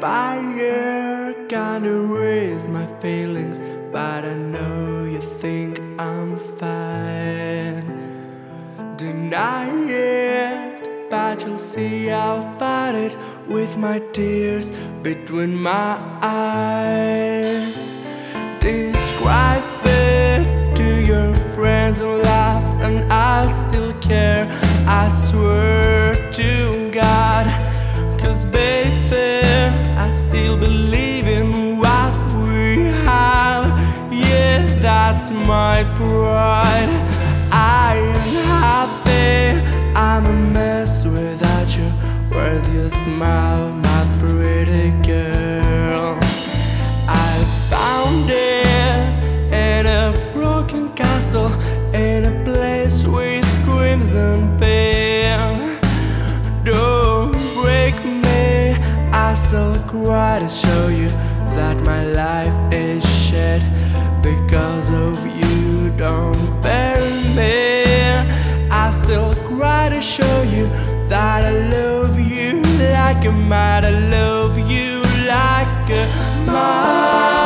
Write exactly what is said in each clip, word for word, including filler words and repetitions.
fire can't erase my feelings, but I know you think I'm fine. Deny it, but you'll see I'll fight it with my tears between my eyes. Describe it to your friends and laugh, and I'll still care, I swear to God. Cause baby, I still believe in what we have. Yeah, that's my pride. I am happy, I'm a mess without you. Where's your smile, my pretty girl? I found it in a broken castle, in a place with crimson pain. Don't break me, I still cry to show you that my life is shit because of you. Don't bury me, I still cry to show you that I love you like a mad. I love you like a mad.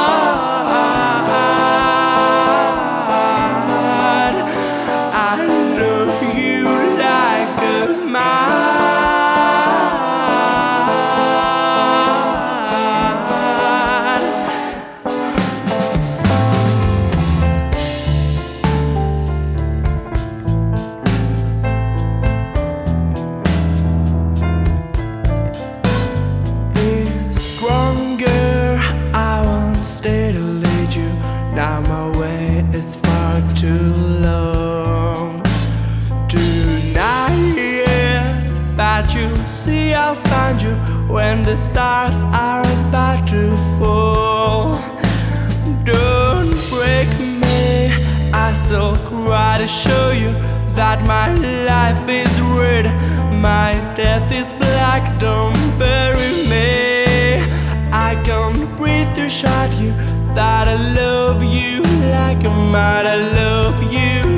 I love you like a mad. Now my way is far too long. Tonight, but you see I'll find you when the stars are about to fall. Don't break me, I still cry to show you that my life is red, my death is black. Don't bury me, I can't breathe to shout you that I love you like a mad. I love you